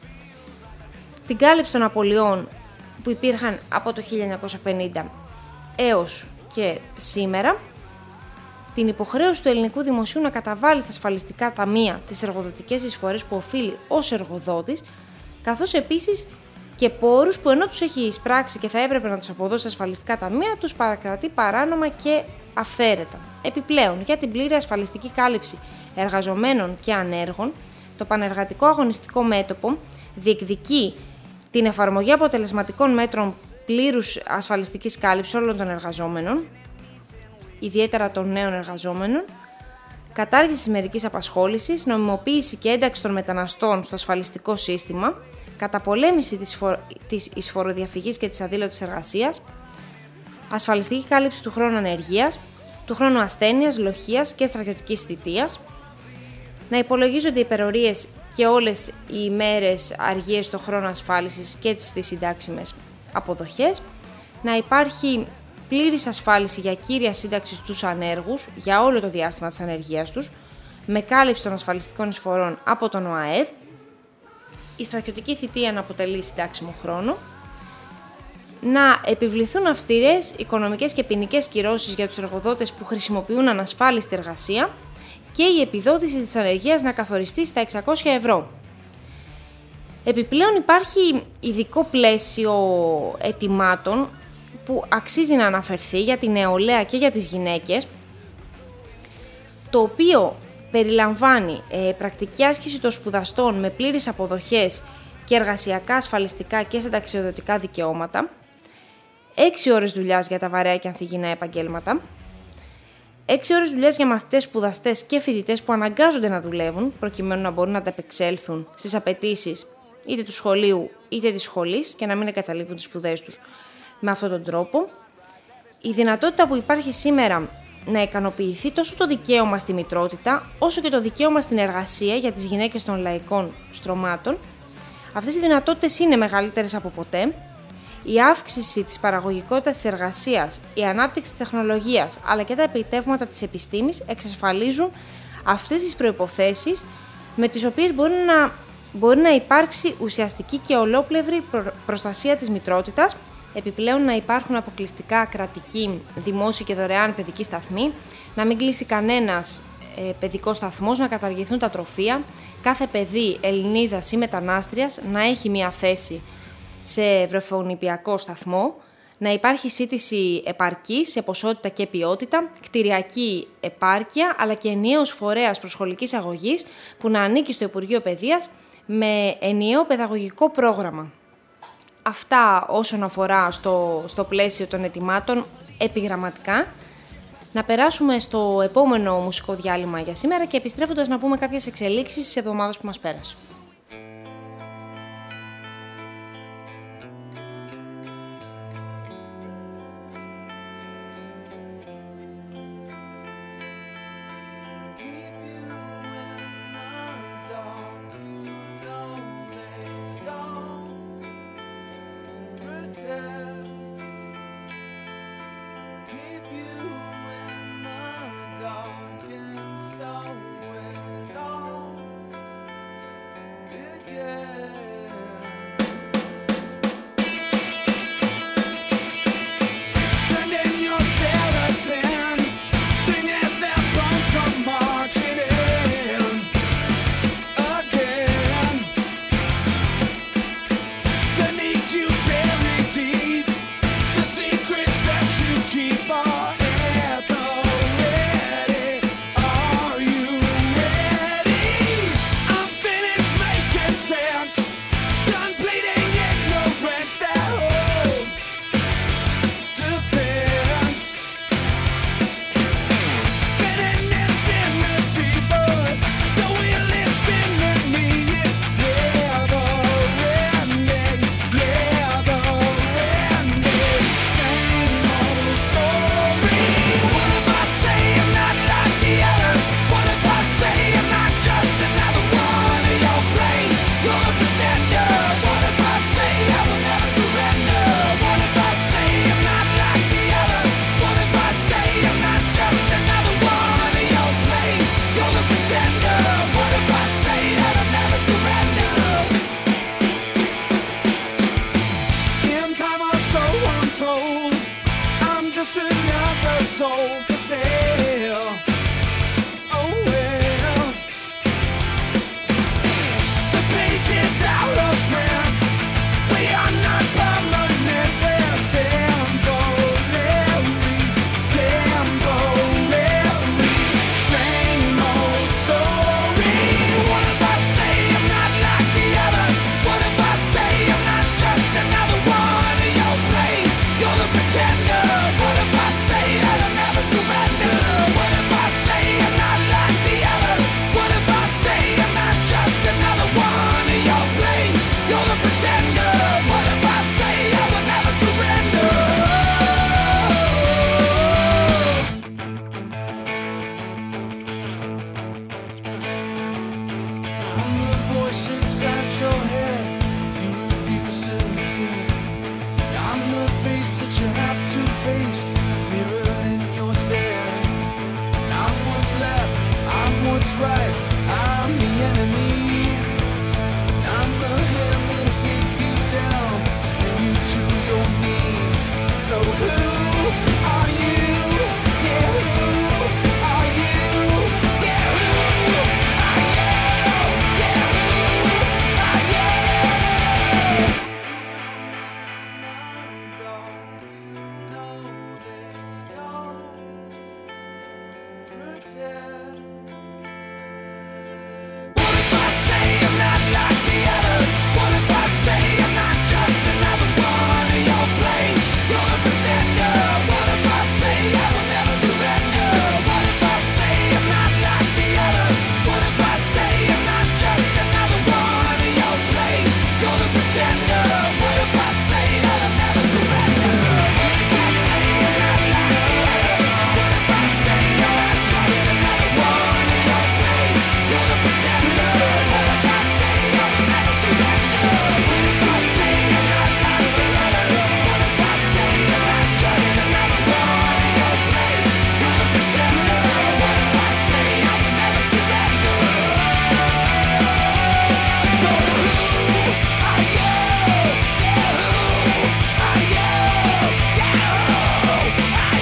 Την κάλυψη των απολειών που υπήρχαν από το χίλια εννιακόσια πενήντα έως και σήμερα, την υποχρέωση του ελληνικού δημοσίου να καταβάλει στα ασφαλιστικά ταμεία τις εργοδοτικές εισφορές που οφείλει ως εργοδότης, καθώς επίσης και πόρους που ενώ τους έχει εισπράξει και θα έπρεπε να τους αποδώσει στα ασφαλιστικά ταμεία, τους παρακρατεί παράνομα και αυθαίρετα. Επιπλέον, για την πλήρη ασφαλιστική κάλυψη εργαζομένων και ανέργων, το Πανεργατικό Αγωνιστικό Μέτωπο διεκδικεί την εφαρμογή αποτελεσματικών μέτρων πλήρους ασφαλιστικής κάλυψης όλων των εργαζόμενων, ιδιαίτερα των νέων εργαζόμενων, κατάργηση της μερικής απασχόλησης, νομιμοποίηση και ένταξη των μεταναστών στο ασφαλιστικό σύστημα, καταπολέμηση της, φορ... της εισφοροδιαφυγής και της αδήλωτης εργασίας, ασφαλιστική κάλυψη του χρόνου ανεργίας, του χρόνου ασθένειας, λοχείας και στρατιωτικής θητείας, να υπολογίζονται οι υπερορίες και όλες οι ημέρες αργίες στο χρόνο ασφάλισης και τις συντάξιμες αποδοχές, να υπάρχει πλήρης ασφάλιση για κύρια σύνταξη στους ανέργους για όλο το διάστημα της ανεργίας τους, με κάλυψη των ασφαλιστικών εισφορών από τον ΟΑΕΔ, η στρατιωτική θητεία να αποτελεί συντάξιμο χρόνο, να επιβληθούν αυστηρές οικονομικές και ποινικές κυρώσεις για τους εργοδότες που χρησιμοποιούν ανασφάλιστη εργασία και η επιδότηση της ανεργίας να καθοριστεί στα εξακόσια ευρώ. Επιπλέον υπάρχει ειδικό πλαίσιο αιτημάτων που αξίζει να αναφερθεί για την νεολαία και για τις γυναίκες, το οποίο περιλαμβάνει ε, πρακτική άσκηση των σπουδαστών με πλήρεις αποδοχές και εργασιακά, ασφαλιστικά και συνταξιοδοτικά δικαιώματα, έξι ώρες δουλειάς για τα βαρέα και ανθυγιεινά επαγγέλματα, έξι ώρες δουλειάς για μαθητές, σπουδαστές και φοιτητές που αναγκάζονται να δουλεύουν προκειμένου να μπορούν να ανταπεξέλθουν στις απαιτήσεις είτε του σχολείου είτε της σχολής και να μην εγκαταλείπουν τις σπουδές τους με αυτόν τον τρόπο. Η δυνατότητα που υπάρχει σήμερα να ικανοποιηθεί τόσο το δικαίωμα στη μητρότητα όσο και το δικαίωμα στην εργασία για τις γυναίκες των λαϊκών στρωμάτων. Αυτές οι δυνατότητες είναι μεγαλύτερες από ποτέ. Η αύξηση της παραγωγικότητας της εργασίας, η ανάπτυξη της τεχνολογίας αλλά και τα επιτεύγματα της επιστήμης εξασφαλίζουν αυτές τις προϋποθέσεις με τις οποίες μπορεί να, μπορεί να υπάρξει ουσιαστική και ολόπλευρη προ, προστασία της μητρότητας, επιπλέον να υπάρχουν αποκλειστικά κρατικοί, δημόσιοι και δωρεάν παιδικοί σταθμοί, να μην κλείσει κανένας ε, παιδικός σταθμός, να καταργηθούν τα τροφεία, κάθε παιδί Ελληνίδας ή μετανάστριας να έχει μία θέση σε βρεφονηπιακό σταθμό, να υπάρχει σύντηση επαρκής σε ποσότητα και ποιότητα, κτηριακή επάρκεια, αλλά και ενιαίος φορέας προσχολικής αγωγής που να ανήκει στο Υπουργείο Παιδείας με ενιαίο παιδαγωγικό πρόγραμμα. Αυτά όσον αφορά στο, στο πλαίσιο των αιτημάτων επιγραμματικά. Να περάσουμε στο επόμενο μουσικό διάλειμμα για σήμερα και επιστρέφοντας να πούμε κάποιες εξελίξεις στις εβδομάδες που μας πέρασε. Pretender, what if I say that I'll never surrender? What if I say I'm not like the others? What if I say I'm not just another one of your plays? You're a pretender. What if I say I will never surrender? What if I say I'm not like the others? What if I say I'm not just another one of your plays? You're the pretender. What if I say that I'll never surrender? What if I say I'm not like the others? What if I say I'm not just another one of your plays? You're the pretender. What if I say I will never surrender? What if I say I'm not like the others? What if I say I'm not just another one of your plays? You're the pretender. What if I say I will never surrender? So who are you? Yeah, who are you? Yeah, who are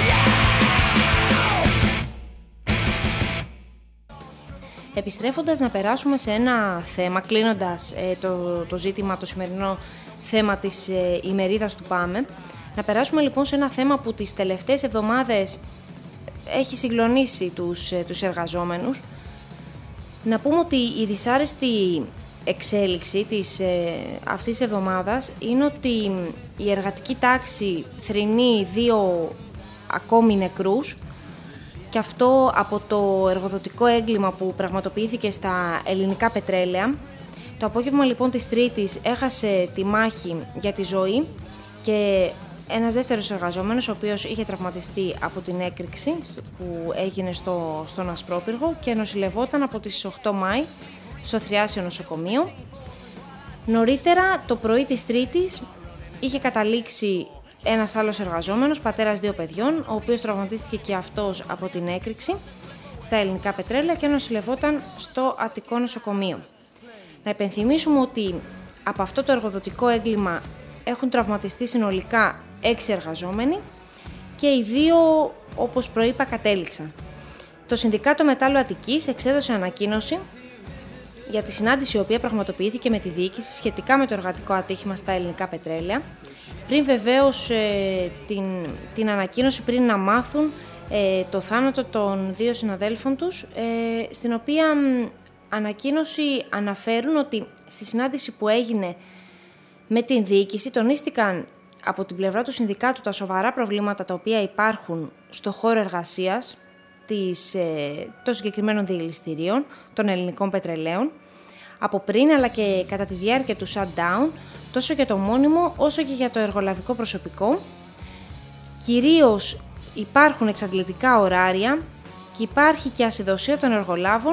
you? Επιστρέφοντας να περάσουμε σε ένα θέμα, κλείνοντας ε, το, το ζήτημα, το σημερινό θέμα της ε, ημερίδας του Πάμε, να περάσουμε λοιπόν σε ένα θέμα που τις τελευταίες εβδομάδες έχει συγκλονίσει τους, ε, τους εργαζόμενους. Να πούμε ότι η δυσάρεστη εξέλιξη της, ε, αυτής της εβδομάδας είναι ότι η εργατική τάξη θρηνεί δύο ακόμη νεκρούς, και αυτό από το εργοδοτικό έγκλημα που πραγματοποιήθηκε στα ελληνικά πετρέλαια. Το απόγευμα λοιπόν της Τρίτης έχασε τη μάχη για τη ζωή και ένας δεύτερος εργαζόμενος, ο οποίος είχε τραυματιστεί από την έκρηξη που έγινε στο, στον Ασπρόπυργο και νοσηλευόταν από τις οκτώ Μάη στο Θριάσιο νοσοκομείο. Νωρίτερα το πρωί της Τρίτης είχε καταλήξει ένας άλλος εργαζόμενος, πατέρας δύο παιδιών, ο οποίος τραυματίστηκε και αυτός από την έκρηξη στα ελληνικά πετρέλαια και νοσηλευόταν στο Αττικό νοσοκομείο. Να υπενθυμίσουμε ότι από αυτό το εργοδοτικό έγκλημα έχουν τραυματιστεί συνολικά έξι εργαζόμενοι και οι δύο, όπως προείπα, κατέληξαν. Το Συνδικάτο Μετάλλου Αττικής εξέδωσε ανακοίνωση για τη συνάντηση η οποία πραγματοποιήθηκε με τη διοίκηση σχετικά με το εργατικό ατύχημα στα ελληνικά πετρέλαια, πριν βεβαίως ε, την, την ανακοίνωση, πριν να μάθουν ε, το θάνατο των δύο συναδέλφων τους, ε, στην οποία ε, ανακοίνωση αναφέρουν ότι στη συνάντηση που έγινε με την διοίκηση τονίστηκαν από την πλευρά του Συνδικάτου τα σοβαρά προβλήματα τα οποία υπάρχουν στο χώρο εργασίας της, ε, των συγκεκριμένων διελιστηρίων των ελληνικών πετρελαίων, από πριν αλλά και κατά τη διάρκεια του shutdown, τόσο για το μόνιμο όσο και για το εργολαβικό προσωπικό. Κυρίως υπάρχουν εξαντλητικά ωράρια και υπάρχει και ασυδοσία των εργολάβων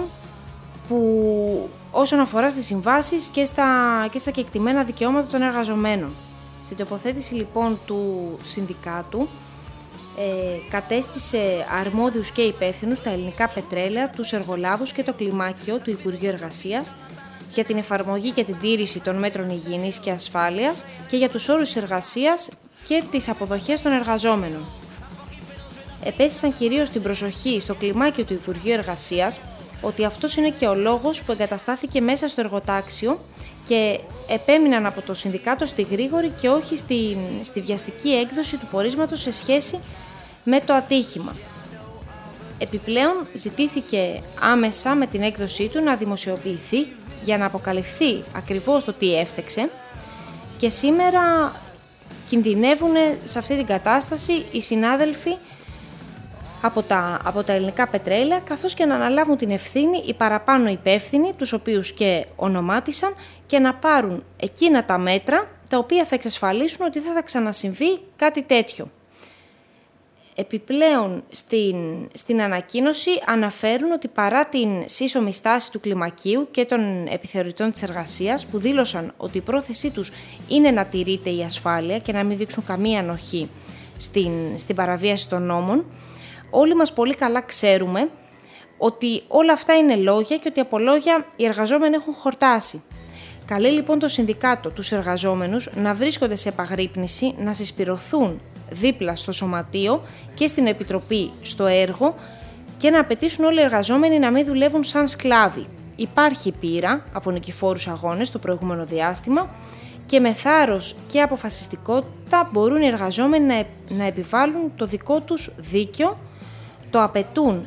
που όσον αφορά στις συμβάσεις και στα, και στα κεκτημένα δικαιώματα των εργαζομένων. Στην τοποθέτηση λοιπόν του Συνδικάτου ε, κατέστησε αρμόδιους και υπεύθυνους τα ελληνικά πετρέλαια, τους εργολάβους και το κλιμάκιο του Υπουργείου Εργασίας για την εφαρμογή και την τήρηση των μέτρων υγιεινής και ασφάλειας και για τους όρους εργασίας και τις αποδοχές των εργαζόμενων. Επέστησαν κυρίως την προσοχή στο κλιμάκιο του Υπουργείου Εργασίας ότι αυτός είναι και ο λόγος που εγκαταστάθηκε μέσα στο εργοτάξιο και επέμειναν από το Συνδικάτο στη γρήγορη και όχι στη, στη βιαστική έκδοση του πορίσματος σε σχέση με το ατύχημα. Επιπλέον ζητήθηκε άμεσα με την έκδοσή του να δημοσιοποιηθεί για να αποκαλυφθεί ακριβώς το τι έφτεξε και σήμερα κινδυνεύουν σε αυτή την κατάσταση οι συνάδελφοι από τα, από τα ελληνικά πετρέλαια, καθώς και να αναλάβουν την ευθύνη οι παραπάνω υπεύθυνοι, τους οποίους και ονομάτισαν, και να πάρουν εκείνα τα μέτρα τα οποία θα εξασφαλίσουν ότι δεν θα ξανασυμβεί κάτι τέτοιο. Επιπλέον στην, στην ανακοίνωση αναφέρουν ότι παρά την σύσσωμη στάση του κλιμακίου και των επιθεωρητών της εργασίας που δήλωσαν ότι η πρόθεσή τους είναι να τηρείται η ασφάλεια και να μην δείξουν καμία ανοχή στην, στην παραβίαση των νόμων, όλοι μας πολύ καλά ξέρουμε ότι όλα αυτά είναι λόγια και ότι από λόγια οι εργαζόμενοι έχουν χορτάσει. Καλεί λοιπόν το Συνδικάτο τους εργαζόμενους να βρίσκονται σε επαγρύπνηση, να συσπηρωθούν δίπλα στο σωματείο και στην επιτροπή στο έργο και να απαιτήσουν όλοι οι εργαζόμενοι να μην δουλεύουν σαν σκλάβοι. Υπάρχει πείρα από νικηφόρους αγώνες το προηγούμενο διάστημα και με θάρρος και αποφασιστικότητα μπορούν οι εργαζόμενοι να επιβάλλουν το δικό τους δίκιο, το απαιτούν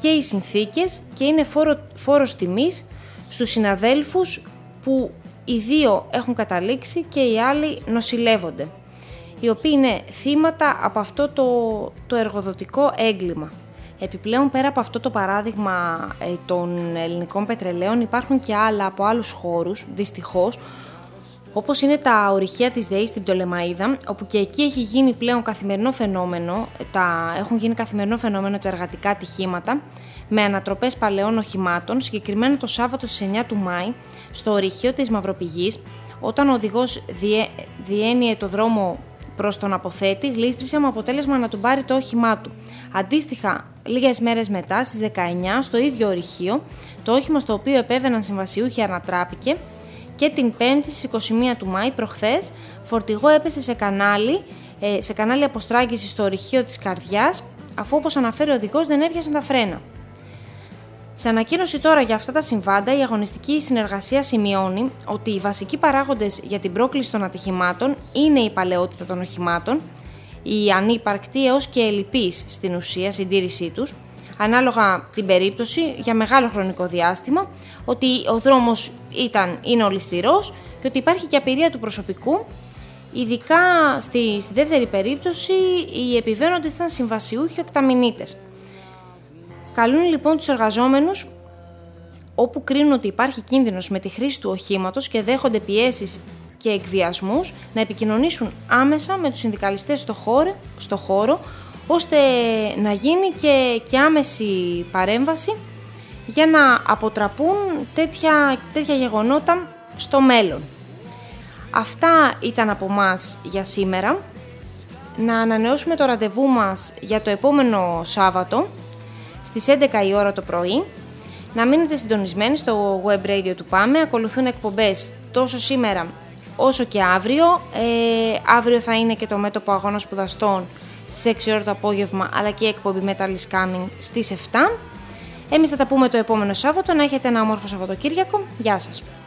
και οι συνθήκες και είναι φόρο, φόρος τιμής στους συναδέλφους που οι δύο έχουν καταλήξει και οι άλλοι νοσηλεύονται, οι οποίοι είναι θύματα από αυτό το, το εργοδοτικό έγκλημα. Επιπλέον, πέρα από αυτό το παράδειγμα ε, των ελληνικών πετρελαίων, υπάρχουν και άλλα από άλλους χώρους, δυστυχώς, όπως είναι τα ορυχεία της ΔΕΗ στην Πτολεμαΐδα, όπου και εκεί έχει γίνει πλέον καθημερινό φαινόμενο, τα, έχουν γίνει καθημερινό φαινόμενο τα εργατικά ατυχήματα, με ανατροπές παλαιών οχημάτων, συγκεκριμένα το Σάββατο στις εννιά του Μάη, στο ορυχείο της Μαυροπηγής, όταν ο οδηγός διέ, διένυε το δρόμο προς τον αποθέτη, γλίστρισε με αποτέλεσμα να του πάρει το όχημά του. Αντίστοιχα, λίγες μέρες μετά, στις δεκαεννιά, στο ίδιο ορυχείο, το όχημα στο οποίο επέβαιναν συμβασιούχοι ανατράπηκε και την Πέμπτη στις είκοσι μία του Μάη, προχθές, φορτηγό έπεσε σε κανάλι, σε κανάλι αποστράγγισης στο ορυχείο της Καρδιάς, αφού, όπως αναφέρει ο οδηγός, δεν έπιασαν τα φρένα. Σε ανακοίνωση τώρα για αυτά τα συμβάντα, η αγωνιστική συνεργασία σημειώνει ότι οι βασικοί παράγοντες για την πρόκληση των ατυχημάτων είναι η παλαιότητα των οχημάτων, η ανύπαρκτη έως και ελλειπής στην ουσία συντήρησή τους, ανάλογα την περίπτωση για μεγάλο χρονικό διάστημα, ότι ο δρόμος ήταν, είναι ολισθηρός και ότι υπάρχει και απειρία του προσωπικού. Ειδικά στη, στη δεύτερη περίπτωση, οι επιβαίνοντες ήταν συμβασιούχοι οκταμινίτες. Καλούν λοιπόν τους εργαζόμενους, όπου κρίνουν ότι υπάρχει κίνδυνος με τη χρήση του οχήματος και δέχονται πιέσεις και εκβιασμούς, να επικοινωνήσουν άμεσα με τους συνδικαλιστές στο χώρο, στο χώρο ώστε να γίνει και, και άμεση παρέμβαση για να αποτραπούν τέτοια, τέτοια γεγονότα στο μέλλον. Αυτά ήταν από μας για σήμερα. Να ανανεώσουμε το ραντεβού μας για το επόμενο Σάββατο στις έντεκα η ώρα το πρωί. Να μείνετε συντονισμένοι στο web radio του ΠΑΜΕ. Ακολουθούν εκπομπές τόσο σήμερα όσο και αύριο. Ε, αύριο θα είναι και το μέτωπο αγώνα σπουδαστών στις έξι η ώρα το απόγευμα, αλλά και η εκπομπή Metal is Coming στις επτά. Εμείς θα τα πούμε το επόμενο Σάββατο. Να έχετε ένα όμορφο Σαββατοκύριακο. Γεια σας.